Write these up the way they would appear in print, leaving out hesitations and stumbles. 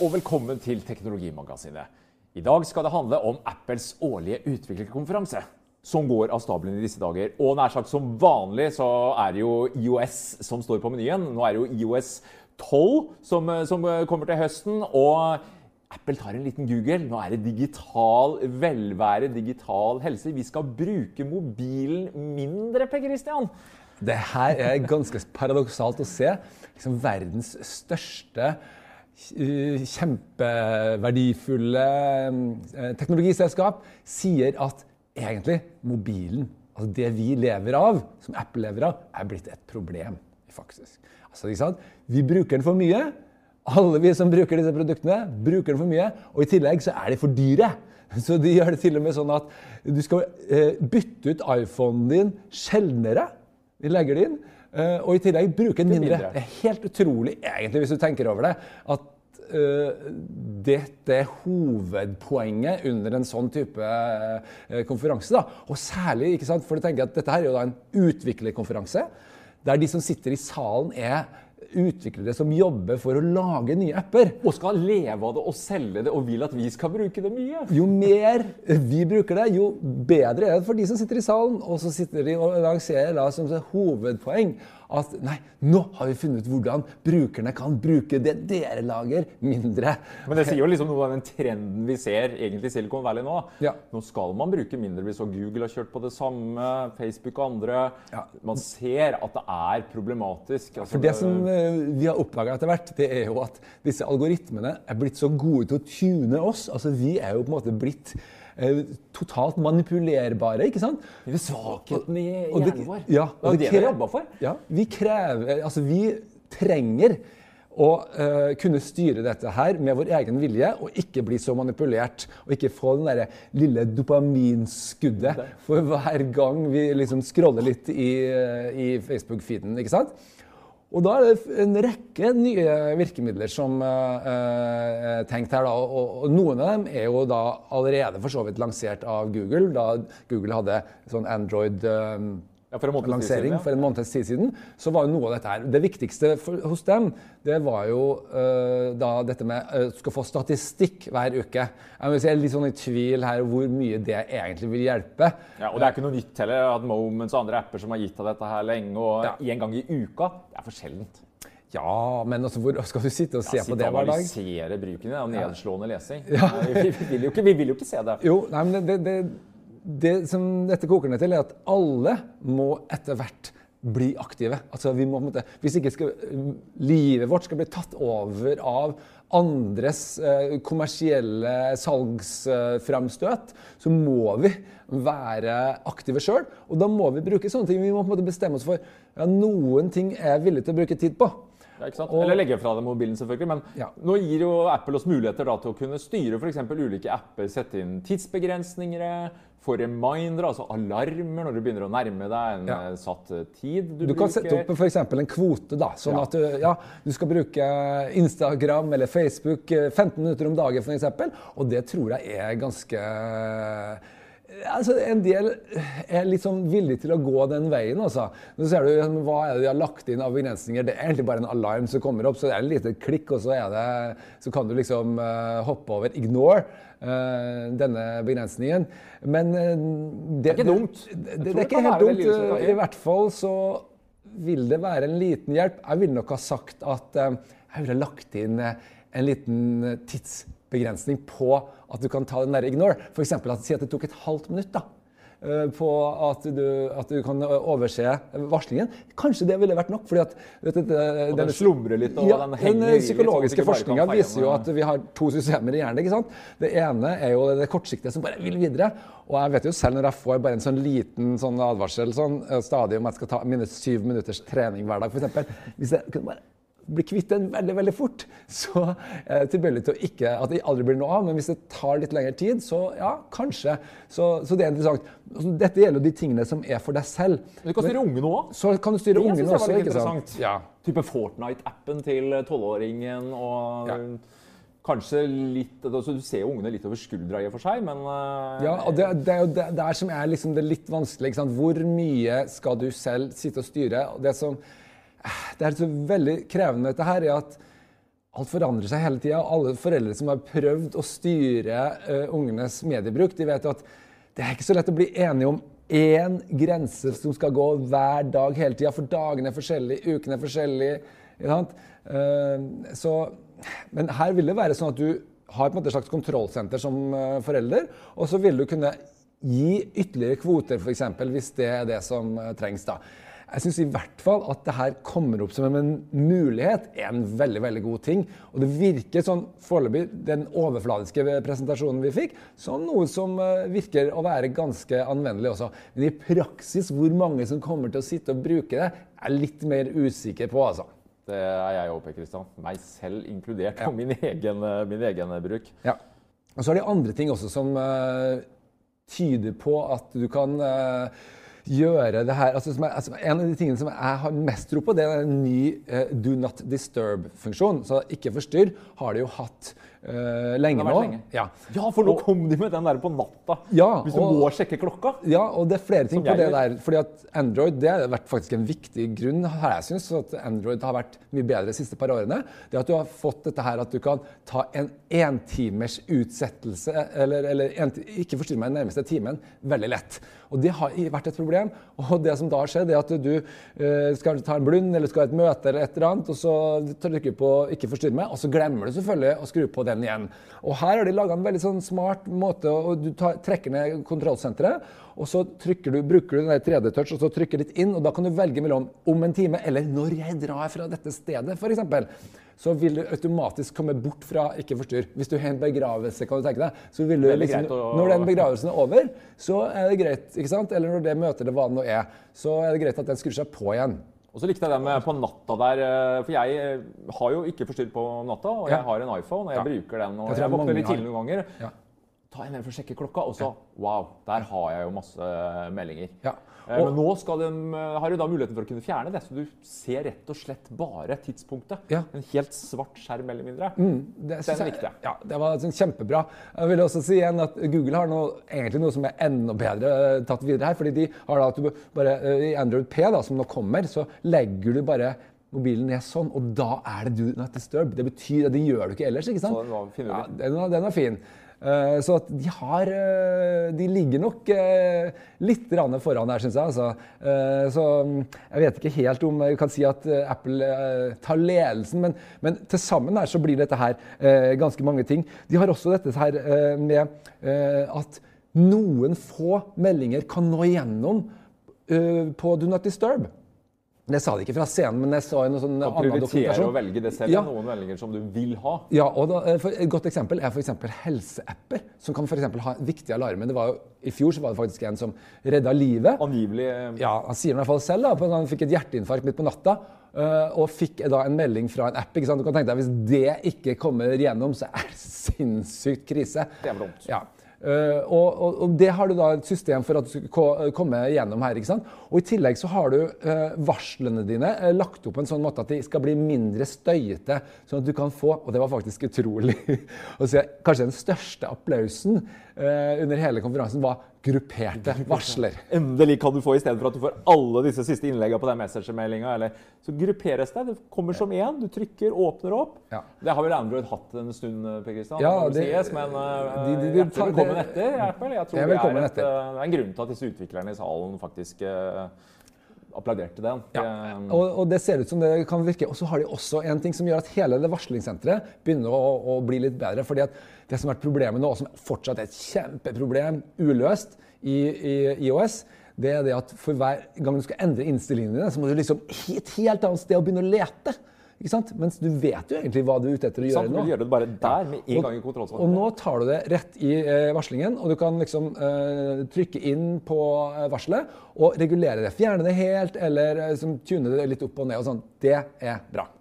og velkommen til Teknologimagasinet. I dag skal det handle om Apples årlige utviklerkonferanse, som går av stabelen i disse dager. Og nær sagt som vanlig så det jo iOS som står på menyen. Nå det jo iOS 12 som kommer til høsten, og Apple tar en liten Google. Nå det digital velvære, digital helse. Vi skal bruke mobilen mindre, Per Christian. Det her ganske paradoksalt å se. Liksom verdens største, kjempeverdifulle teknologiselskap sier at egentlig mobilen, altså det vi lever av, som Apple lever av, blitt et problem, faktisk. Altså, ikke sant? Vi bruker den for mye. Alle vi som bruker disse produktene, bruker den for mye, og i tillegg så de for dyre. Så de gjør det til og med sånn at du skal bytte ut iPhonen din sjeldnere. Vi legger det inn, og i tillegg bruker den mindre. Det helt utrolig, egentlig, hvis du tenker over det, at dette hovedpoenget under en sånn type konferanse. Da. Og særlig, ikke sant, for du tenker at dette her jo da en utviklerkonferanse, der de som sitter i salen utviklere som jobber for å lage nye apper. Og skal leve av det og selge det, og vil at vi skal bruke det mye. Jo mer vi bruker det, jo bedre det for de som sitter i salen. Og så sitter de og lanserer da som hovedpoeng at nei, nå har vi funnet ut hvordan brukerne kan bruke det dere lager mindre. Men det sier jo liksom noe av den trenden vi ser egentlig i Silicon Valley nå. Ja. Nå skal man bruke mindre, hvis Google har kjørt på det samme, Facebook og andre. Ja. Man ser at det problematisk. Altså, for det som vi har oppdaget etter hvert, det jo at disse algoritmene blitt så gode til å tune oss. Altså vi jo på en måte blitt totalt manipulerbare, ikke sant? Det svakheten i hjernen vår. Ja, og det vi jobber for. Ja, vi trenger å kunne styre dette her med vår egen vilje, og ikke bli så manipulert, og ikke få den der lille dopaminskuddet for hver gang vi liksom scroller litt i Facebook-feeden, ikke sant? Og da det en rekke nye virkemidler som tenkt her da, og noen av dem jo da allerede for så vidt lansert av Google, da Google hadde sånn Android-lansering for en måneds tid siden, så var jo noe av dette her. Det viktigste hos dem, det var jo da dette med skal få statistikk hver uke. Jeg vil si litt sånn i tvil her hvor mye det egentlig vil hjelpe. Ja, og det ikke noe nytt heller at Moments og andre apper som har gitt av dette her lenge, og en gang i uka, det for sjeldent. Ja, men altså, hvor skal du sitte og se på det hver dag? Sitte og analysere bruken av nedslående lesing. Ja. Vi vil jo ikke se det. Jo, nei, men det som dette koker ned til at alle må etter hvert bli aktive. Altså vi må, hvis ikke livet vårt skal bli tatt over av andres kommersielle salgsfremstøt, så må vi være aktive selv, og da må vi bruke sånne ting. Vi må på en måte bestemme oss for noen ting villig til å bruke tid på. Ja, ikke sant? Eller legge fra deg mobilen selvfølgelig, men nå gir jo Apple oss muligheter da, til å kunne styre for eksempel ulike apper, sette inn tidsbegrensninger, få reminder, altså alarmer når du begynner å nærme deg en satt tid du kan sette opp for eksempel en kvote da, sånn at du skal bruke Instagram eller Facebook 15 minutter om dagen for eksempel, og det tror jeg ganske... Altså, en del litt sånn villig til å gå den veien, altså. Nå ser du, hva det de har lagt inn av begrensninger? Det egentlig bare en alarm som kommer opp, så det en liten klikk, og så kan du liksom hoppe over ignore denne begrensningen. Men det ikke dumt. Det ikke helt dumt. I hvert fall så vil det være en liten hjelp. Jeg ville nok ha sagt at jeg ville lagt inn en liten tidsbegrensning på at du kan ta den der ignore. For eksempel si at det tok et halvt minutt da, på at du kan overse varslingen. Kanskje det ville vært nok, fordi at... den slumrer litt, og den henger den psykologiske forskningen viser jo at vi har to systemer i hjernen, ikke sant? Det ene jo det kortsiktige som bare vil videre, og jeg vet jo selv når jeg får bare en sånn liten sånn advarsel, sånn stadig om at jeg skal ta minus 7 minutters trening hver dag, for eksempel. Hvis jeg kunne bare blir kvitt den veldig, veldig fort, så tilbøyelig til at det aldri blir noe av, men hvis det tar litt lengre tid, så ja, kanskje. Så det interessant. Dette gjelder jo de tingene som for deg selv. Men du kan styre ungen også. Så kan du styre ungen også, ikke sant? Ja. Type Fortnite-appen til 12-åringen, og kanskje litt, altså du ser jo ungene litt over skuldra i for seg, men... Ja, og det jo der som liksom det litt vanskelig, ikke sant? Hvor mye skal du selv sitte og styre? Og det som så veldig krevende med dette her at alt forandrer seg hele tiden. Alle foreldre som har prøvd å styre ungenes mediebruk, de vet jo at det ikke så lett å bli enige om en grense som skal gå hver dag hele tiden, for dagene forskjellige, ukene forskjellige. Men her vil det være sånn at du har på en måte et slags kontrollsenter som forelder, og så vil du kunne gi ytterligere kvoter, for eksempel, hvis det det som trengs da. Jeg synes i hvert fall at det her kommer opp som en mulighet, en veldig, veldig god ting. Og det virker sånn foreløpig, den overfladiske presentasjonen vi fikk, som noe som virker å være ganske anvendelig også. Men i praksis, hvor mange som kommer til å sitte og bruke det, litt mer usikker på, altså. Det jeg også, Per Kristian. Meg selv inkludert på min egen bruk. Ja. Og så det andre ting også som tyder på at du kan gjøre det her. En av de tingene som jeg har mest tro på, det en ny Do Not Disturb-funksjon. Så ikke forstyrr har de jo hatt lenge nå. Ja, for nå kom de med den der på natta. Hvis du må sjekke klokka. Ja, og det flere ting på det der. Fordi at Android, det har vært faktisk en viktig grunn, har jeg synes, at Android har vært mye bedre de siste par årene. Det at du har fått dette her, at du kan ta en timers utsettelse, ikke forstyrre meg den nærmeste timen, veldig lett. Og det har vært et problem. Og det som da skjer, det at du skal ta en blund, eller skal ha et møte eller et eller annet, og så trykker du på ikke forstyrre meg, og så glemmer du selvfølgelig å skru på den igjen. Og her har de laget en veldig sånn smart måte, og du trekker ned kontrollsenteret, og så bruker du den der 3D-touch, og så trykker litt inn, og da kan du velge mellom om en time, eller når jeg drar fra dette stedet, for eksempel. Så vil du automatisk komme bort fra ikke forstyrr. Hvis du har en begravelse, kan du tenke deg, så vil du når den begravelsen er over, så det greit, ikke sant? Eller når det møter det hva det nå så det greit at den skrur seg på igjen. Og så likte jeg det med på natta der, for jeg har jo ikke forstyrr på natta, og jeg har en iPhone, og jeg bruker den, og jeg våkner litt tidlig noen ganger. Ta en for å sjekke klokka, og så, wow, der har jeg jo masse meldinger. Men nå har du da muligheten for å kunne fjerne det, så du ser rett og slett bare tidspunktet. En helt svart skjerm eller mindre. Den likte jeg. Ja, det var kjempebra. Jeg vil også si igjen at Google har egentlig noe som enda bedre tatt videre her, fordi de har da at du bare, i Android P da, som nå kommer, så legger du bare mobilen ned sånn, og da det Do Not Disturb. Det betyr at det gjør du ikke ellers, ikke sant? Så den var finurlig. Ja, den var fin. Så at de ligger nok litt foran her, synes jeg. Så jeg vet ikke helt om jeg kan si at Apple tar ledelsen, men til sammen her så blir dette her ganske mange ting. De har også dette her med at noen få meldinger kan nå igjennom på Do Not Disturb. Det sa de ikke fra scenen, men jeg sa noe sånn annen dokumentasjon. Prioritere å velge det selv, noen meldinger som du vil ha. Ja, og et godt eksempel for eksempel helseapper, som kan for eksempel ha viktige alarmer. I fjor så var det faktisk en som reddet livet. Angivelig. Ja, han sier det i hvert fall selv da, han fikk et hjerteinfarkt midt på natta, og fikk da en melding fra en app, ikke sant? Du kan tenke deg, hvis det ikke kommer igjennom, så det sinnssykt krise. Det vondt. Ja. Og det har du da et system for at du skal komme gjennom her, ikke sant? Og i tillegg så har du varslene dine lagt opp på en sånn måte at de skal bli mindre støyete, sånn at du kan få, og det var faktisk utrolig å si, kanskje den største applausen under hele konferansen var grupperte varsler. Endelig kan du få, i stedet for at du får alle disse siste innleggene på den messenger-meldingen, eller så grupperes det kommer som en, du trykker, åpner opp. Det har vel Android hatt en stund, Per Kristian, men jeg tror velkommen etter, i hvert fall. Jeg tror det er en grunn til at disse utviklerne i salen faktisk applauderte den. Og det ser ut som det kan virke. Og så har de også en ting som gjør at hele det varslingssenteret begynner å bli litt bedre, fordi at det som har vært problemet nå, og som fortsatt et kjempeproblem uløst i iOS, det det at for hver gang du skal endre innstillingene dine, så må du liksom et helt annet sted å begynne å lete. Ikke sant? Mens du vet jo egentlig hva du ute etter å gjøre nå. Du gjør det bare der med en gang i kontrollsenteret. Og nå tar du det rett i varslingen, og du kan liksom trykke inn på varselet og regulere det. Fjerne det helt, eller tune det litt opp og ned og sånn. Det bra.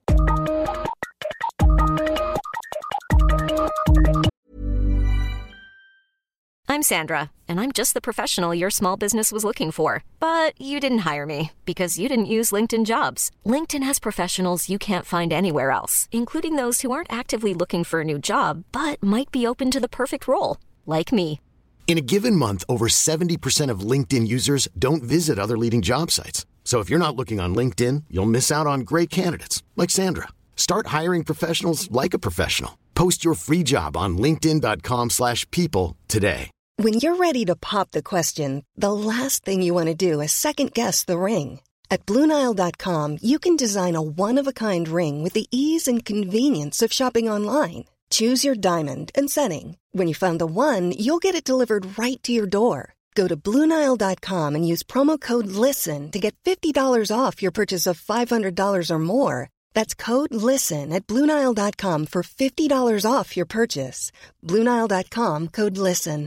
I'm Sandra, and I'm just the professional your small business was looking for. But you didn't hire me because you didn't use LinkedIn Jobs. LinkedIn has professionals you can't find anywhere else, including those who aren't actively looking for a new job, but might be open to the perfect role, like me. In a given month, over 70% of LinkedIn users don't visit other leading job sites. So if you're not looking on LinkedIn, you'll miss out on great candidates, like Sandra. Start hiring professionals like a professional. Post your free job on linkedin.com/people today. When you're ready to pop the question, the last thing you want to do is second-guess the ring. At BlueNile.com, you can design a one-of-a-kind ring with the ease and convenience of shopping online. Choose your diamond and setting. When you find the one, you'll get it delivered right to your door. Go to BlueNile.com and use promo code LISTEN to get $50 off your purchase of $500 or more. That's code LISTEN at BlueNile.com for $50 off your purchase. BlueNile.com, code LISTEN.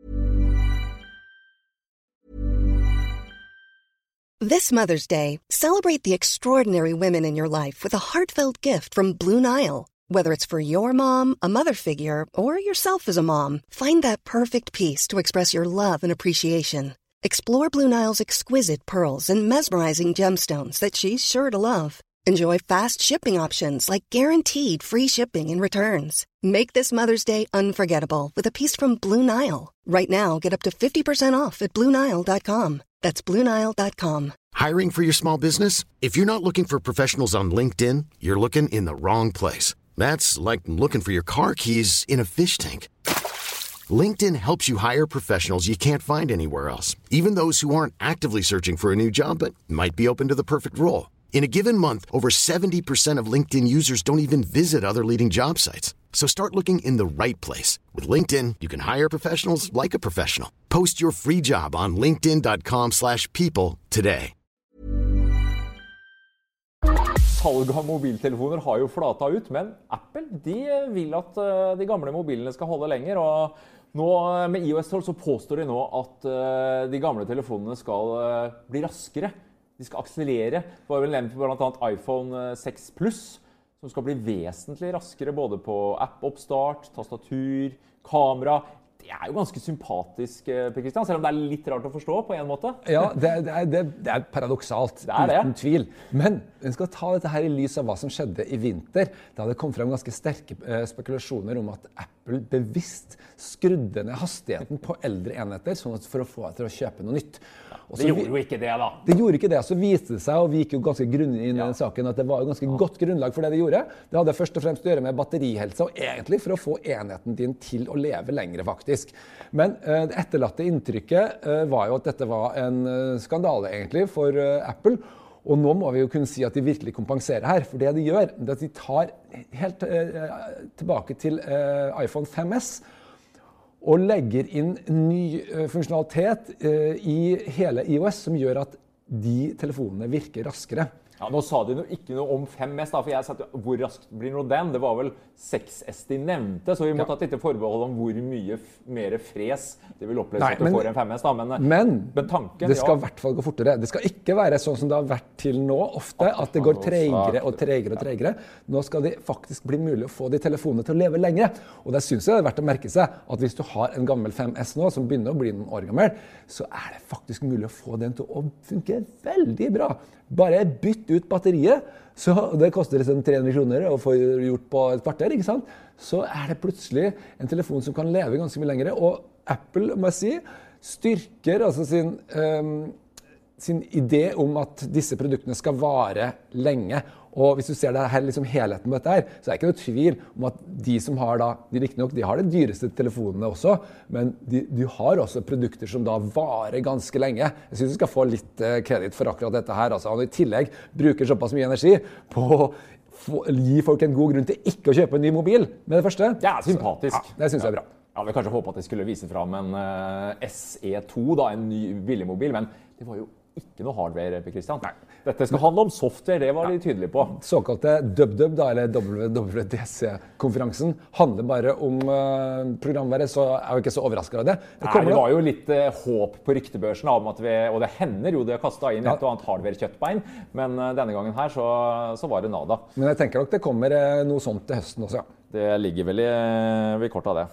This Mother's Day, celebrate the extraordinary women in your life with a heartfelt gift from Blue Nile. Whether it's for your mom, a mother figure, or yourself as a mom, find that perfect piece to express your love and appreciation. Explore Blue Nile's exquisite pearls and mesmerizing gemstones that she's sure to love. Enjoy fast shipping options like guaranteed free shipping and returns. Make this Mother's Day unforgettable with a piece from Blue Nile. Right now, get up to 50% off at BlueNile.com. That's BlueNile.com. Hiring for your small business? If you're not looking for professionals on LinkedIn, you're looking in the wrong place. That's like looking for your car keys in a fish tank. LinkedIn helps you hire professionals you can't find anywhere else, even those who aren't actively searching for a new job but might be open to the perfect role. In a given month, over 70% of LinkedIn users don't even visit other leading job sites. So start looking in the right place. With LinkedIn, you can hire professionals like a professional. Post your free job on linkedin.com/people today. Salg av mobiltelefoner har jo flata ut, men Apple vil at de gamle mobilene skal holde lenger. Og nå med iOS 12 så påstår de nå at de gamle telefonene skal bli raskere. De skal akselerere. Det var vel nevnt blant annet iPhone 6 Plus, som skal bli vesentlig raskere både på app-oppstart, tastatur, kamera. Det er jo ganske sympatisk, Per Kristian, selv om det er litt rart å forstå på en måte. Ja, det er paradoksalt, uten tvil. Men vi skal ta dette her i lys av hva som skjedde i vinter, da det kom frem ganske sterke spekulasjoner om at Apple bevisst skrudde ned hastigheten på eldre enheter, sånn at for å få deg til å kjøpe noe nytt. Det gjorde jo ikke det da. Det gjorde ikke det, så viste det seg, og vi gikk jo ganske grundig inn i den saken, at det var jo ganske godt grunnlag for det de gjorde. Det hadde først og fremst å gjøre med batterihelse, og egentlig for å få enheten din til å leve lengre faktisk. Men det etterlatte inntrykket var jo at dette var en skandale egentlig for Apple, og nå må vi jo kunne si at de virkelig kompenserer her, for det de gjør, det er at de tar helt tilbake til iPhone 5S, og legger inn ny funksjonalitet i hele iOS som gjør at de telefonene virker raskere. Ja, nå sa de ikke noe om 5S da, for jeg sa hvor raskt blir nå den? Det var vel 6S de nevnte, så vi må ta et lite forbehold om hvor mye mer fres det vil oppleve at du får en 5S da. Men tanken, det skal i hvert fall gå fortere. Det skal ikke være sånn som det har vært til nå ofte, at det går tregere og tregere og tregere. Nå skal det faktisk bli mulig å få de telefonene til å leve lengre. Og det synes jeg det er verdt å merke seg at hvis du har en gammel 5S nå, som begynner å bli noen år gammel, så er det faktisk mulig å få den til å funke veldig bra. Bare bytt ut batteriet, så det koster liksom 300 kroner å få gjort på et kvarter, ikke sant? Så er det plutselig en telefon som kan leve ganske mye lengre, og Apple, må jeg si, styrker altså sin idé om at disse produktene skal vare lenge. Og hvis du ser det her liksom helheten med dette her, så er det ikke noe tvil om at de som har da, de riktignok, de har de dyreste telefonene også, men de har også produkter som da varer ganske lenge. Jeg synes vi skal få litt kredit for akkurat dette her. Altså, han i tillegg bruker såpass mye energi på å gi folk en god grunn til ikke å kjøpe en ny mobil med det første. Det er sympatisk. Så, ja, det synes jeg er bra. Ja, vi kanskje håpe at de skulle vise fram en SE2, da, en ny billig mobil, men det var jo ikke noe hardware, Per Kristian. Nei. Dette skal handle om software, det var de tydelige på. Såkalte DubDub, da, eller WWDC-konferansen, handler bare om programværet, så er jeg ikke så overrasket av det. Det var jo litt håp på ryktebørsen om at og det hender jo det har kastet inn et og annet hardware-kjøttbein, men denne gangen her så var det nada. Men jeg tenker nok det kommer noe sånt til høsten også, ja. Det ligger vel i kort av det.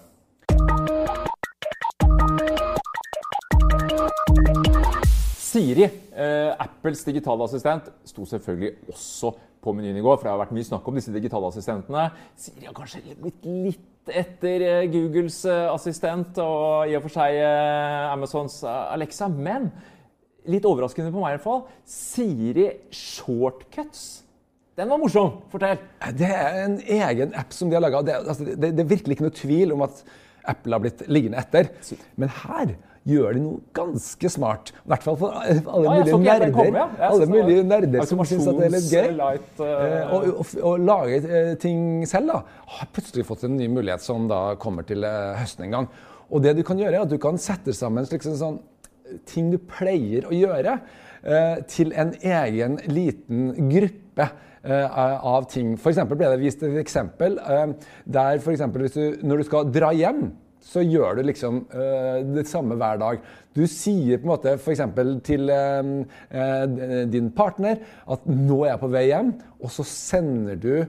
Siri, Apples digitalassistent, sto selvfølgelig også på menyen i går, for det har vært mye snakk om disse digitalassistentene. Siri har kanskje blitt litt etter Googles assistent, og i og for seg Amazons Alexa, men litt overraskende på meg i hvert fall, Siri Shortcuts Den var morsom. Fortell. Det en egen app som de har laget. Det er virkelig ikke noe tvil om at Apple har blitt liggende etter. Men her gjør de noe ganske smart. I hvert fall for alle mulige nerder. Alle mulige nerder som synes at det er litt gøy. Og lage ting selv da, har plutselig fått en ny mulighet som da kommer til høsten en gang. Og det du kan gjøre er at du kan sette sammen sånn ting du pleier å gjøre til en egen liten gruppe av ting. For eksempel ble det vist et eksempel der for eksempel når du skal dra hjem, så gjør du liksom det samme hver dag. Du sier på en måte for eksempel til din partner at nå er jeg på vei hjem, og så sender du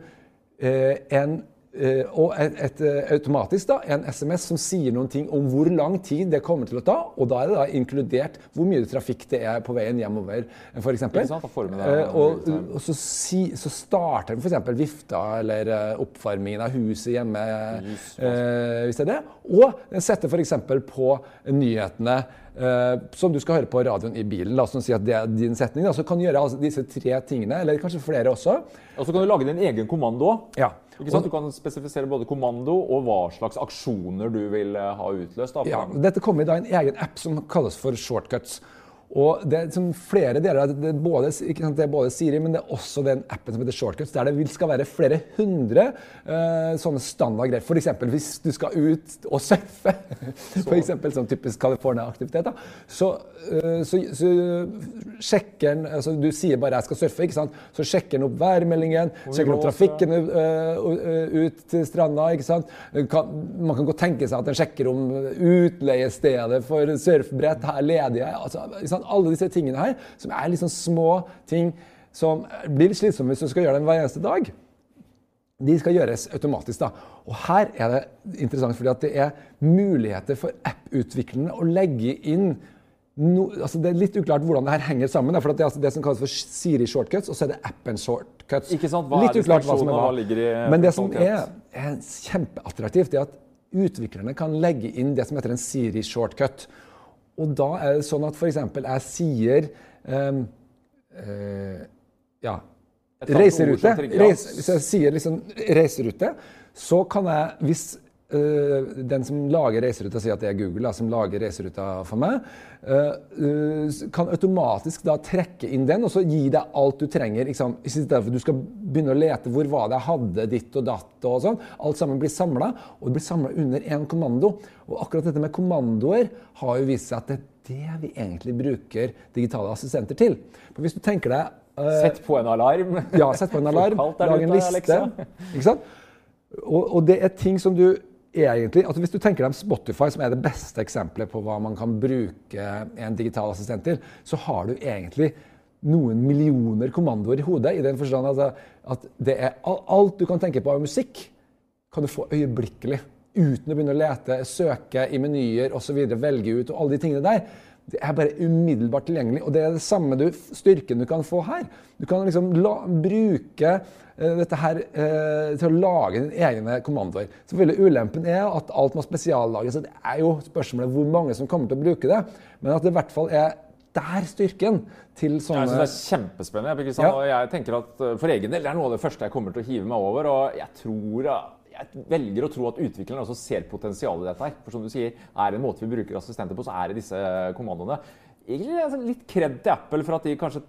automatisk da, en SMS som sier noen ting om hvor lang tid det kommer til å ta, og da er det da inkludert hvor mye trafikk det er på veien hjemover, for eksempel. Og så starter den for eksempel vifta eller oppvarmingen av huset hjemme, hvis det er det. Og den setter for eksempel på nyhetene som du skal høre på radioen i bilen, la oss si at det er din setning, da, så kan du gjøre altså disse 3 tingene, eller kanskje flere også. Og så kan du lage din egen kommando. Ja. Ikke sant? Du kan spesifisere både kommando og hva slags aksjoner du vil ha utløst. Da. Ja, dette kommer da en egen app som kalles for Shortcuts. Og det er flere deler, det er både Siri, men det er også den appen som heter Shortcuts, der det skal være flere hundre sånne standardgreier. For eksempel hvis du skal ut og surfe, for eksempel sånn typisk California-aktivitet, da, så sjekker den, altså du sier bare jeg skal surfe, ikke sant? Så sjekker den opp værmeldingen, sjekker den opp trafikken ut til stranda, ikke sant? Man kan godt tenke seg at den sjekker om utleiestedet for surfbrett, her ledig jeg, altså, ikke sant? Alle disse tingene her, som er liksom små ting som blir litt slitsomme hvis du skal gjøre dem hver eneste dag, de skal gjøres automatisk da. Og her er det interessant fordi at det er muligheter for app-utviklerne å legge inn altså det er litt uklart hvordan det her henger sammen, for det er det som kalles for Siri Shortcuts, og så er det appen Shortcuts. Ikke sant? Hva litt uklart hva som er hva. Ligger i men det som er kjempeattraktivt, er at utviklerne kan legge inn det som heter en Siri Shortcut. Og da er det sånn at for eksempel jeg sier reiserute. Hvis jeg sier liksom reiserute, så kan jeg, hvis den som lager reiseruta sier at det er Google da, som lager reiseruta for meg, kan automatisk da trekke inn den, og så gi deg alt du trenger. Liksom, i stedet for du skal begynne å lete hvor var det jeg hadde ditt og datt og sånn. Alt sammen blir samlet, og det blir samlet under en kommando. Og akkurat dette med kommandoer har jo vist seg at det er det vi egentlig bruker digitale assistenter til. For hvis du tenker deg... Sett på en alarm. Ja, sett på en alarm. Lag en liste. Ikke sant? Og det er ting som du egentlig, altså hvis du tenker deg om Spotify, som er det beste eksempelet på hva man kan bruke en digital assistent til, så har du egentlig noen millioner kommandoer i hodet, i den forstand at det er alt du kan tenke på av musikk, kan du få øyeblikkelig, uten å begynne å lete, søke i menyer og så videre, velge ut og alle de tingene der. Det er bare umiddelbart tilgjengelig, og det er det samme styrken du kan få her. Du kan liksom bruke dette her til å lage dine egne kommandoer. Selvfølgelig ulempen er at alt må spesiallages, så det er jo spørsmålet hvor mange som kommer til å bruke det, men at det i hvert fall er der styrken til sånne... Jeg synes det er kjempespennende, og jeg tenker at for egen del, det er noe av det første jeg kommer til å hive meg over, og jeg velger å tro at utviklerne også ser potensial i dette her. For som du sier, er det en måte vi bruker assistenter på, så er det disse kommandoene. Egentlig litt kred til Apple for at de kanskje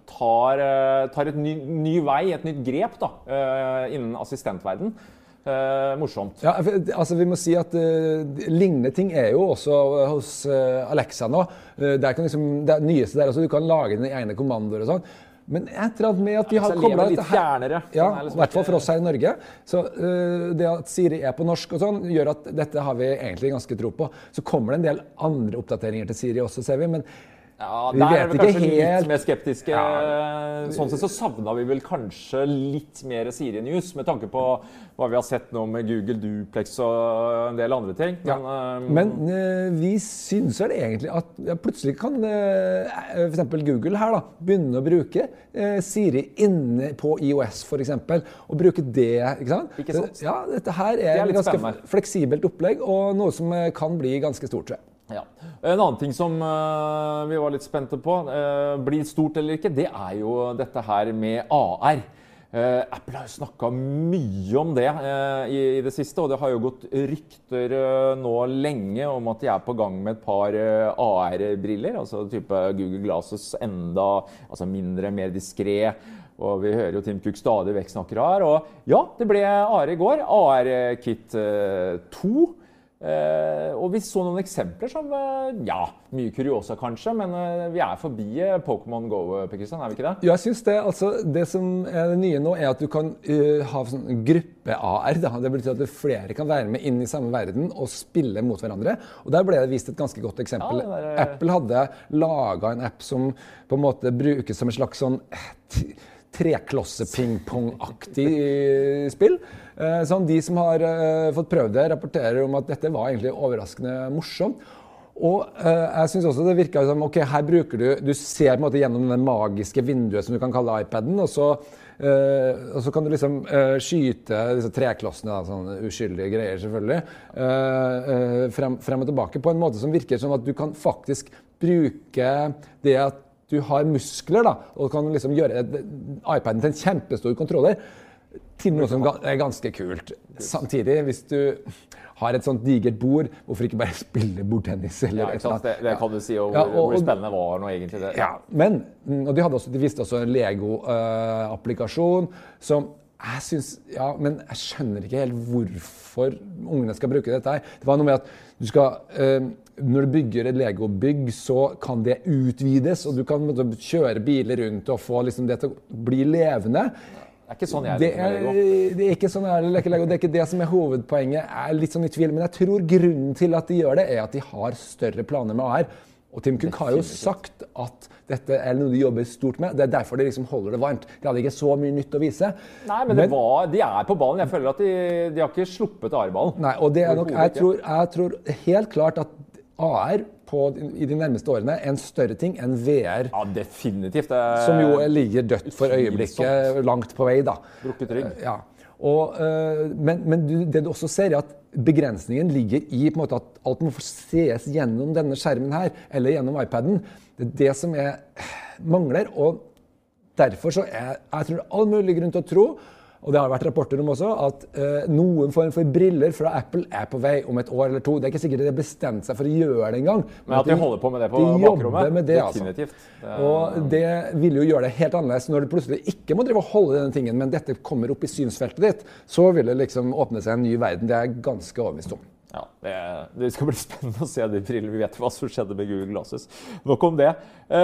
tar et ny vei, et nytt grep da, innen assistentverden. Morsomt. Ja, altså vi må si at lignende ting er jo også hos Alexa nå. Der kan liksom, det nyeste der også, du kan lage dine egne kommandoer og sånn. Men etter at med at de har kommet litt fjernere. Ja, i hvert fall for oss her i Norge. Så det at Siri er på norsk og sånn, gjør at dette har vi egentlig ganske tro på. Så kommer det en del andre oppdateringer til Siri også, ser vi, men ja, der er vi kanskje litt mer skeptiske. Ja. Sånn sett så savner vi vel kanskje litt mer Siri News, med tanke på hva vi har sett nå med Google Duplex og en del andre ting. Men vi synes vel egentlig at plutselig kan for eksempel Google her da, begynne å bruke Siri inne på iOS for eksempel, og bruke det, ikke sant? Ikke sant? Ja, dette her er et ganske fleksibelt opplegg, og noe som kan bli ganske stort, tror jeg. Ja. En annen ting som vi var litt spente på, blir stort eller ikke, det er jo dette her med AR. Apple har jo snakket mye om det i det siste, og det har jo gått rykter nå lenge om at de på gang med et par AR-briller, altså type Google Glasses altså mindre, mer diskret. Og vi hører jo Tim Cook stadig vekk snakker her, og ja, det ble AR i går, AR-Kit 2. Og vi så noen eksempler som, ja, mye kuriosa kanskje, men vi forbi Pokémon Go, Per Kristian, vi ikke det? Ja, jeg synes det. Altså, det som det nye nå at du kan ha sånn gruppe-AR. Det betyr at flere kan være med inn i samme verden og spille mot hverandre. Og der ble det vist et ganske godt eksempel. Ja, Apple hadde laget en app som på en måte brukes som en slags sånn treklosse-ping-pong-aktig spill. Sånn, de som har fått prøvd det, rapporterer om at dette var egentlig overraskende morsomt. Og jeg synes også det virker som, ok, her bruker du ser på en måte gjennom det magiske vinduet som du kan kalle iPaden, og så kan du liksom skyte disse treklossene, sånne uskyldige greier selvfølgelig, frem og tilbake på en måte som virker som at du kan faktisk bruke det at du har muskler da, og kan liksom gjøre iPaden til en kjempestor kontroller til noe som ganske kult. Samtidig, hvis du har et sånt digert bord, hvorfor ikke bare spille bordtennis? Eller ja, ikke sant? Det kan du si, og hvor spennende var nå egentlig det. Ja, men, og de viste også en Lego-applikasjon som jeg synes, ja, men jeg skjønner ikke helt hvorfor ungene skal bruke dette her. Det var noe med at du skal... Når du bygger et Lego-bygg, så kan det utvides, og du kan kjøre biler rundt og få liksom det til å bli levende. Det ikke sånn jeg leker med Lego. Det ikke sånn jeg leker Lego. Det ikke det som hovedpoenget. Jeg litt sånn i tvil, men jeg tror grunnen til at de gjør det, at de har større planer med AR. Og Tim Cook har jo sagt at dette noe de jobber stort med. Det derfor de liksom holder det varmt. De hadde ikke så mye nytt å vise. Nei, men de på ballen. Jeg føler at de har ikke sluppet AR-ballen. Nei, og det nok, jeg tror helt klart at AR i de nærmeste årene en større ting enn VR. Ja, definitivt. Som jo ligger dødt for øyeblikket, langt på vei da. Brukket rygg. Ja. Men det du også ser at begrensningen ligger i på en måte at alt må ses gjennom denne skjermen her, eller gjennom iPaden. Det det som mangler, og derfor så jeg tror det all mulig grunn til å tro, og det har vært rapporter om også, at noen form for briller fra Apple på vei om et år eller to. Det ikke sikkert de har bestemt seg for å gjøre det en gang. Men at de holder på med det på bakrommet? De jobber med det, definitivt. Altså. Og det vil jo gjøre det helt annerledes når du plutselig ikke må drive og holde denne tingen, men dette kommer opp i synsfeltet ditt, så vil det liksom åpne seg en ny verden. Det ganske overbevist om. Ja, det skal bli spennende å se de brillene. Vi vet hva som skjedde med Google Glasses. Nok om det.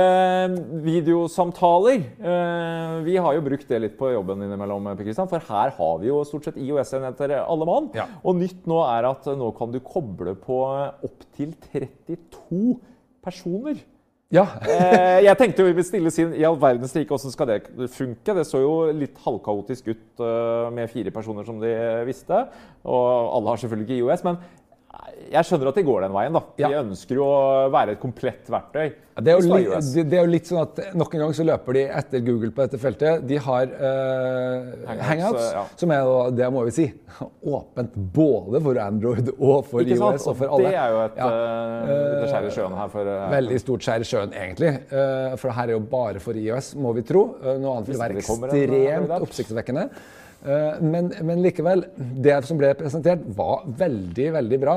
Videosamtaler. Vi har jo brukt det litt på jobben innimellom, Per Kristian, for her har vi jo stort sett iOS-enheter alle mann. Ja. Og nytt nå at nå kan du koble på opp til 32 personer. Ja. Jeg tenkte jo vi stille sin i all verdens rike, hvordan skal det funke? Det så jo litt halvkaotisk ut med 4 personer som de visste, og alle har selvfølgelig ikke iOS, men jeg skjønner at de går den veien da. De ønsker jo å være et komplett verktøy. Ja, det jo litt sånn at nok en gang så løper de etter Google på dette feltet. De har Hangouts, som det må vi si, åpent både for Android og for iOS og for alle. Det jo et skjær i sjøen her for... Veldig stort skjær i sjøen egentlig, for det her jo bare for iOS, må vi tro. Noe annet vil være ekstremt oppsiktsvekkende. Men likevel, det som ble presentert var veldig, veldig bra.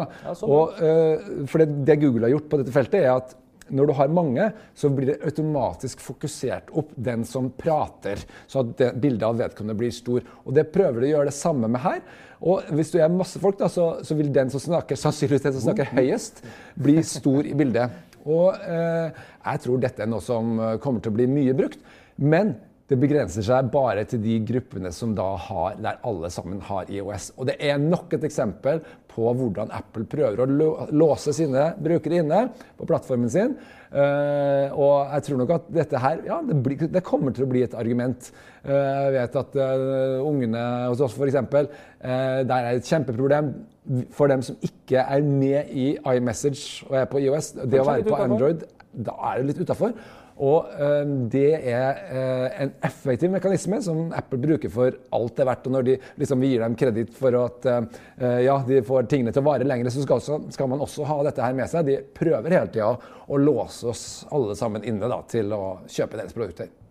For det Google har gjort på dette feltet at når du har mange, så blir det automatisk fokusert opp den som prater, så at bildet av vedkommende blir stor. Og det prøver de å gjøre det samme med her. Og hvis du masse folk, da, så vil den som snakker, sannsynligvis den som snakker høyest, bli stor i bildet. Og jeg tror dette noe som kommer til å bli mye brukt, men det begrenser seg bare til de gruppene som da der alle sammen har iOS. Og det nok et eksempel på hvordan Apple prøver å låse sine brukere inne på plattformen sin. Og jeg tror nok at dette her, det kommer til å bli et argument. Jeg vet at ungene hos oss for eksempel, der et kjempeproblem for dem som ikke med i iMessage og på iOS. Det å være på Android, da det litt utenfor. Og det en effektiv mekanisme som Apple bruker for alt det verdt, og når vi gir dem kreditt for at de får tingene til å vare lengre, så skal man også ha dette her med seg. De prøver hele tiden å låse oss alle sammen inne da, til å kjøpe deres produkter.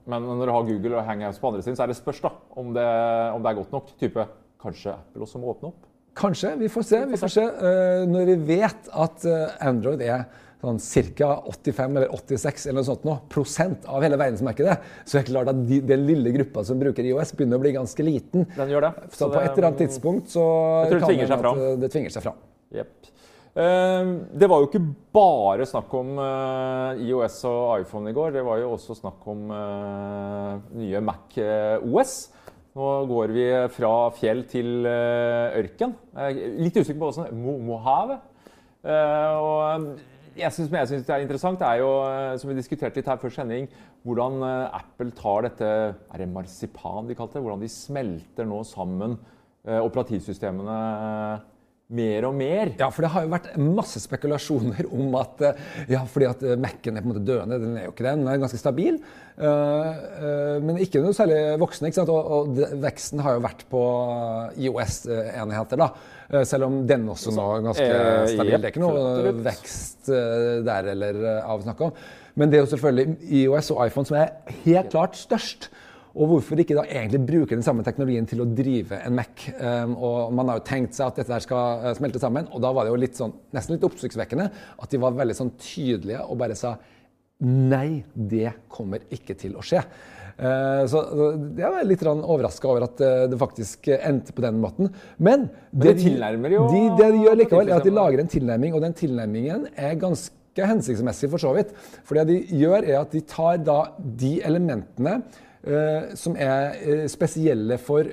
Men når du har Google og Hangouts på andre siden, så det spørs da, om det er godt nok. Type, kanskje Apple også må åpne opp? Kanskje, vi får se. Når vi vet at Android sånn cirka 85 eller 86 eller noe sånt nå, prosent av hele verdensmarkedet, så det klart at den lille gruppa som bruker iOS begynner å bli ganske liten. Den gjør det. Så på et eller annet tidspunkt så jeg tror det tvinger seg fram. Yep. Det var jo ikke bare snakk om iOS og iPhone i går, det var jo også snakk om nye Mac OS. Nå går vi fra fjell til ørken. Litt usikker på hvordan Mojave. Og jeg synes det interessant, det jo, som vi diskuterte litt her før sending, hvordan Apple tar dette, det marsipan de kalte det, hvordan de smelter nå sammen operativsystemene mer og mer. Ja, for det har jo vært masse spekulasjoner om at, fordi at Mac'en på en måte døende, den jo ikke det, den ganske stabil, men ikke noe særlig voksne, ikke sant? Og veksten har jo vært på iOS-enheter da, selv om den også nå er ganske stabil. Det ikke noe vekst der eller av å snakke om. Men det jo selvfølgelig iOS og iPhone som helt klart størst. Og hvorfor ikke da egentlig bruke den samme teknologien til å drive en Mac? Og man har jo tenkt seg at dette her skal smelte sammen, og da var det jo litt sånn, nesten litt oppsiktsvekkende at de var veldig sånn tydelige og bare sa nei, det kommer ikke til å skje. Så jeg var litt overrasket over at det faktisk endte på den måten. Men det de gjør likevel at de lager en tilnærming, og den tilnærmingen ganske hensiktsmessig for så vidt. For det de gjør at de tar da de elementene som spesielle for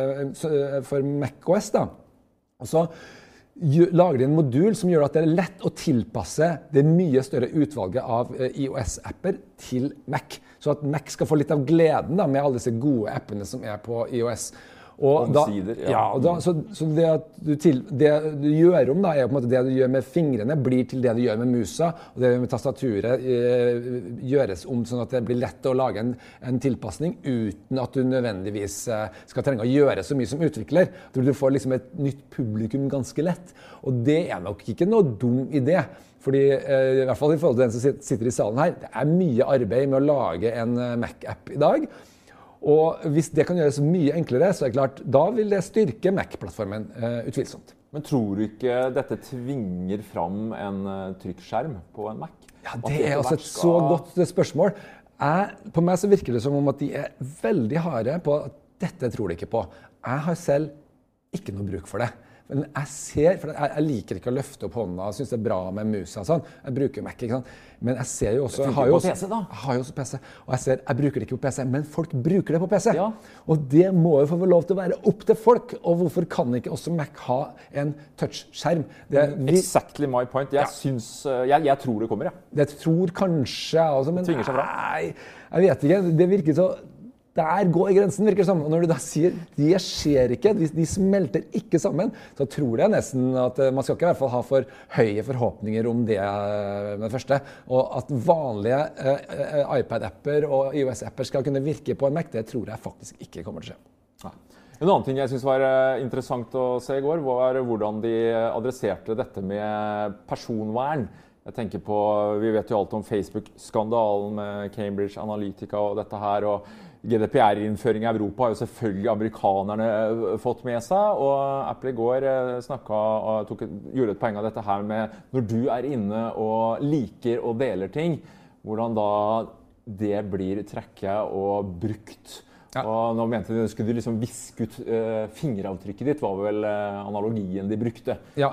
macOS da. Og så lager de en modul som gjør at det lett å tilpasse det mye større utvalget av iOS-apper til Mac. Så at Mac skal få litt av gleden da, med alle disse gode appene som på iOS. Og da, så det at det du gjør om da, på en måte det du gjør med fingrene blir til det du gjør med musa, og det med tastaturet gjøres om sånn at det blir lett å lage en tilpassning uten at du nødvendigvis skal trenge å gjøre så mye som utvikler. Du får liksom et nytt publikum ganske lett, og det nok ikke noe dum idé. Fordi, i hvert fall i forhold til den som sitter i salen her, det mye arbeid med å lage en Mac-app i dag. Og hvis det kan gjøres mye enklere, så det klart, da vil det styrke Mac-plattformen utvilsomt. Men tror du ikke dette tvinger fram en trykkskjerm på en Mac? Ja, det også et så godt spørsmål. På meg så virker det som om at de veldig harde på at dette tror de ikke på. Jeg har selv ikke noe bruk for det. Men jeg liker ikke å løfte opp hånda og synes det bra med musa og sånn. Jeg bruker Mac, ikke sant? Men jeg ser jo også... Jeg har jo også PC, og jeg bruker det ikke på PC, men folk bruker det på PC. Ja. Og det må jo få lov til å være opp til folk. Og hvorfor kan ikke også Mac ha en touchskjerm? Exactly my point. Jeg tror det kommer, ja. Jeg tror kanskje også, men tvinger seg fram. Nei, jeg vet ikke. Det virker så... Der går grensen, virker det sammen. Og når du da sier, de skjer ikke, de smelter ikke sammen, så tror jeg nesten at man skal ikke i hvert fall ha for høye forhåpninger om det med det første. Og at vanlige iPad-apper og iOS-apper skal kunne virke på en Mac, det tror jeg faktisk ikke kommer til å skje. Ja. En annen ting jeg synes var interessant å se i går, var hvordan de adresserte dette med personvern. Jeg tenker på, vi vet jo alt om Facebook-skandalen med Cambridge Analytica og dette her, og GDPR-innføring i Europa har jo selvfølgelig amerikanerne fått med seg, og Apple i går gjorde et poeng av dette her med når du inne og liker og deler ting, hvordan da det blir trekket og brukt. Ja. Og nå mente de, skulle de liksom viske ut fingeravtrykket ditt, var vel analogien de brukte. Ja,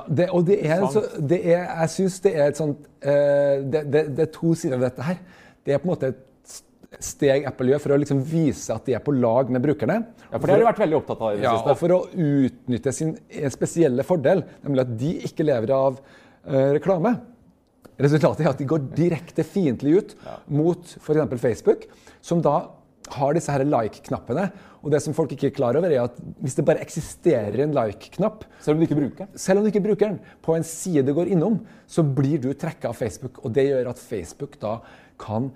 jeg synes det et sånt, det to sider av dette her. Det på en måte et steg Apple gjør for å liksom vise at de på lag med brukerne. Ja, for det har de vært veldig opptatt av i det siste. Og for å utnytte sin spesielle fordel, nemlig at de ikke lever av reklame. Resultatet at de går direkte fiendtlig ut mot for eksempel Facebook, som da har disse her like-knappene. Og det som folk ikke er klar over at hvis det bare eksisterer en like-knapp, selv om du ikke bruker den, på en side du går innom, så blir du trekket av Facebook. Og det gjør at Facebook da kan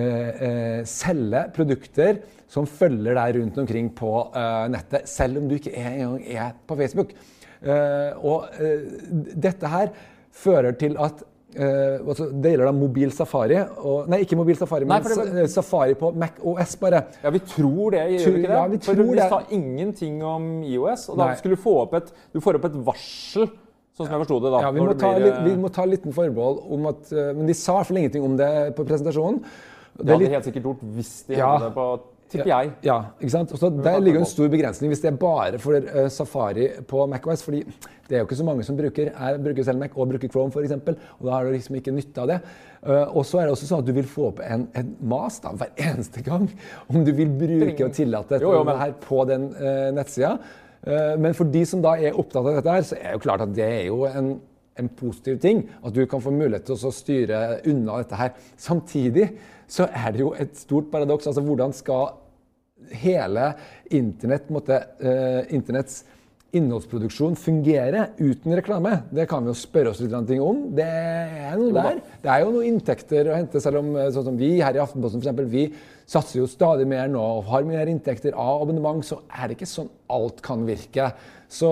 selge produkter som følger deg rundt omkring på nettet, selv om du ikke engang på Facebook. Og dette her fører til at det gjelder da mobil Safari, nei, ikke mobil Safari, men Safari på Mac OS bare. Ja, vi tror det, gjør vi ikke det? Ja, vi tror For vi sa ingenting om iOS, og da skulle du få opp et varsel, sånn som jeg forstod det da. Ja, vi må ta litt forbehold om at, men de sa for lenge om det på presentasjonen. Det hadde helt sikkert gjort hvis de hadde det på... Tipper jeg. Ja, ikke sant? Og så der ligger en stor begrensning hvis det bare for Safari på macOS, fordi det jo ikke så mange som bruker selv Mac og bruker Chrome for eksempel, og da har du liksom ikke nytte av det. Og så det også sånn at du vil få opp en mas da, hver eneste gang, om du vil bruke og tillate dette her på den nettsida. Men for de som da opptatt av dette her, så jo klart at det jo en positiv ting, at du kan få mulighet til å styre unna dette her. Samtidig så det jo et stort paradoks, altså hvordan skal hele internetts innholdsproduksjon fungere uten reklame? Det kan vi jo spørre oss litt om. Det noe der. Det jo noen inntekter å hente, selv om sånn som vi her i Aftenposten for eksempel, vi satser jo stadig mer nå og har mer inntekter av abonnement, så det ikke sånn alt kan virke. Så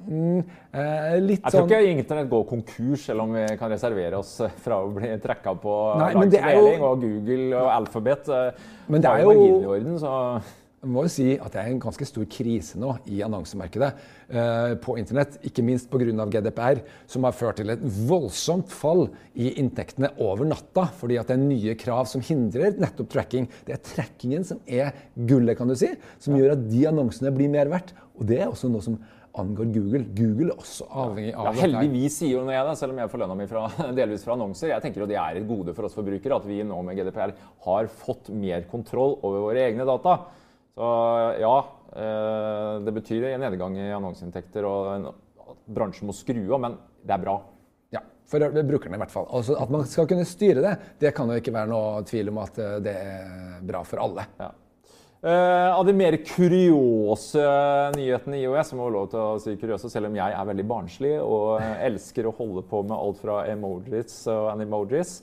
litt sånn... Jeg tror ikke internett går konkurs, selv om vi kan reservere oss fra å bli trekket på likedeling og Google og Alphabet. Men det jo marginen i orden, så... Jeg må jo si at det en ganske stor krise nå i annonsemarkedet på internett, ikke minst på grunn av GDPR, som har ført til et voldsomt fall i inntektene over natta, fordi at det nye krav som hindrer nettopp tracking. Det trackingen som gullet, kan du si, som gjør at de annonsene blir mer verdt, og det også noe som angår Google. Google også avhengig av det. Heldigvis sier jo noe det, selv om jeg får lønna mi delvis fra annonser. Jeg tenker jo det et gode for oss forbrukere, at vi nå med GDPR har fått mer kontroll over våre egne data. Så ja, det betyr en nedgang i annonseinntekter, og bransjen må skru av, men det bra. Ja, for brukerne i hvert fall. Altså, at man skal kunne styre det, det kan jo ikke være noe tvil om at det bra for alle. Ja. Av de mer kuriøse nyhetene i iOS, som må lov til å si kuriøse, selv om jeg veldig barnslig og elsker å holde på med alt fra emojis og animojis.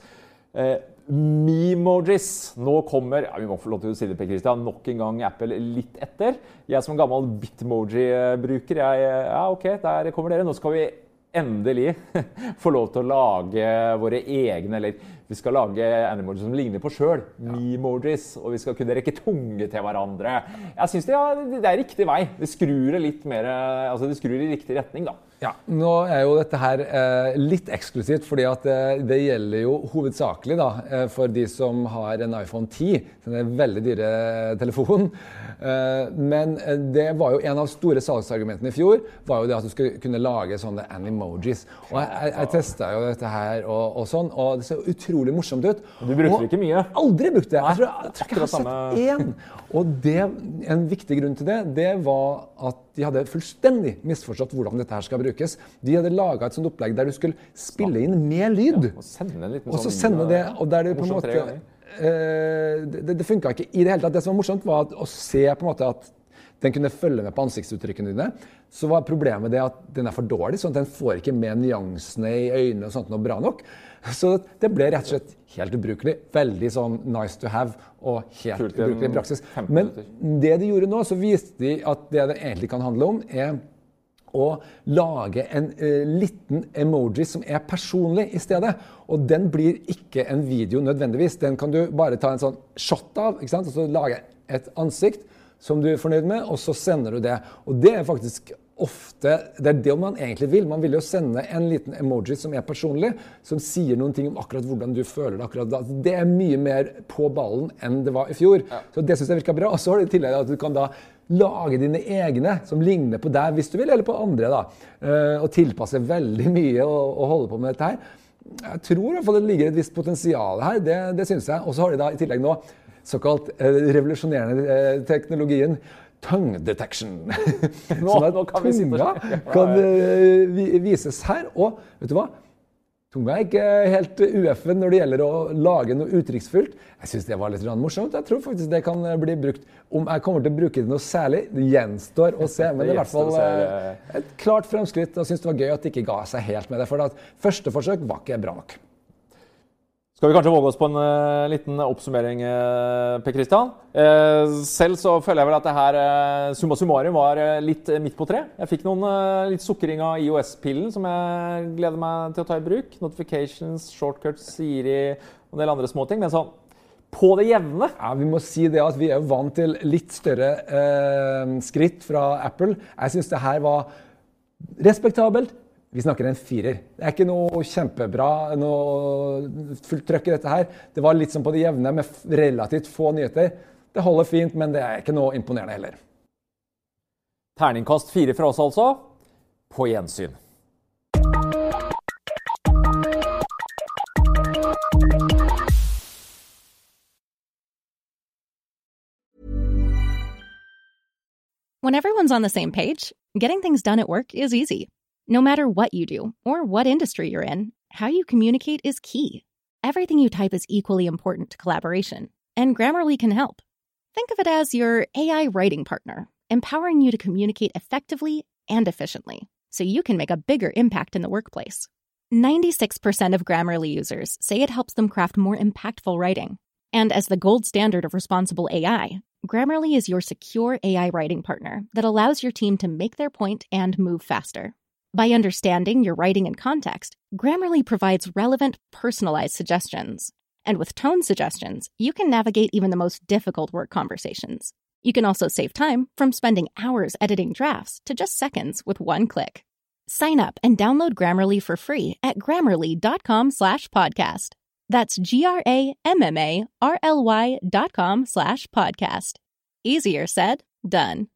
Memojis. Nå kommer, vi må få lov til å si det, Per Christian, nok en gang Apple litt etter. Jeg som gammel Bitmoji-bruker, ok, der kommer dere. Nå skal vi endelig få lov til å lage våre egne, eller vi skal lage animojis som ligner på selv, memojis, og vi skal kunne rekke tunge til hverandre. Jeg synes det riktig vei. Det skrur litt mer, altså det skrur i riktig retning da. Ja, nå jo dette her litt eksklusivt, fordi at det gjelder jo hovedsakelig da, for de som har en iPhone 10, den veldig dyre telefonen. Men det var jo en av store salgsargumentene i fjor, var jo det at du skulle kunne lage sånne animojis. Og jeg testet jo dette her og sånn, og det ser utrolig morsomt ut. Du brukte ikke mye? Aldri brukt det. Jeg tror jeg har sett én. Og en viktig grunn til det var at de hadde fullstendig misforstått hvordan dette her skal brukes. De hadde laget et sånt opplegg der du skulle spille inn med lyd. Ja, og så sende det, og der det på en måte... Det funket ikke i det hele tatt. Det som var morsomt var å se på en måte at den kunne følge med på ansiktsuttrykkene dine. Så var problemet det at den for dårlig, sånn at den får ikke med nyansene i øynene og sånt noe bra nok. Så det ble rett og slett helt ubrukelig. Veldig sånn nice to have og helt ubrukelig i praksis. Men det de gjorde nå, så viste de at det egentlig kan handle om å lage en liten emoji som personlig i stedet. Og den blir ikke en video nødvendigvis. Den kan du bare ta en sånn shot av, ikke sant? Og så lage et ansikt som du fornøyd med, og så sender du det. Og det faktisk ofte, det det man egentlig vil. Man vil jo sende en liten emoji som personlig, som sier noen ting om akkurat hvordan du føler det akkurat da. Det mye mer på ballen enn det var i fjor. Ja. Så det synes jeg virker bra. Og så har det i tillegg at du kan da lage dine egne som ligner på deg hvis du vil, eller på andre da. Og tilpasse veldig mye og holde på med dette her. Jeg tror i hvert fall det ligger et visst potensial her, det synes jeg. Og så har de da i tillegg nå såkalt revolusjonerende teknologien tongue detection. Sånn at tunga kan vises her, og vet du hva? Tunga ikke helt UF-en når det gjelder å lage noe uttrykksfullt. Jeg synes det var litt morsomt. Jeg tror faktisk det kan bli brukt. Om jeg kommer til å bruke det noe særlig, det gjenstår å se, men det i hvert fall et klart fremskritt. Jeg synes det var gøy at det ikke ga seg helt med det, for at første forsøk var ikke bra nok. Skal vi kanskje våge oss på en liten oppsummering, Per Kristian? Selv så føler jeg vel at det her summa summarum var litt midt på tre. Jeg fikk noen litt sukkering av iOS-pillen som jeg gleder meg til å ta i bruk. Notifications, shortcuts, Siri og en del andre små ting. Men sånn, på det jevne. Ja, vi må si det at vi er vant til litt større skritt fra Apple. Jeg synes det her var respektabelt. Vi snakker en 4. Det er ikke noe kjempebra, noe fullt trøkk i dette her. Det var litt som på det jevne med relativt få nyheter. Det holder fint, men det er ikke noe imponerende heller. Terningkast 4 fra oss altså. På gjensyn. When everyone's on the same page, getting things done at work is easy. No matter what you do or what industry you're in, how you communicate is key. Everything you type is equally important to collaboration, and Grammarly can help. Think of it as your AI writing partner, empowering you to communicate effectively and efficiently, so you can make a bigger impact in the workplace. 96% of Grammarly users say it helps them craft more impactful writing. And as the gold standard of responsible AI, Grammarly is your secure AI writing partner that allows your team to make their point and move faster. By understanding your writing and context, Grammarly provides relevant, personalized suggestions. And with tone suggestions, you can navigate even the most difficult work conversations. You can also save time from spending hours editing drafts to just seconds with one click. Sign up and download Grammarly for free at grammarly.com/podcast. That's GRAMMARLY.com/podcast. Easier said, done.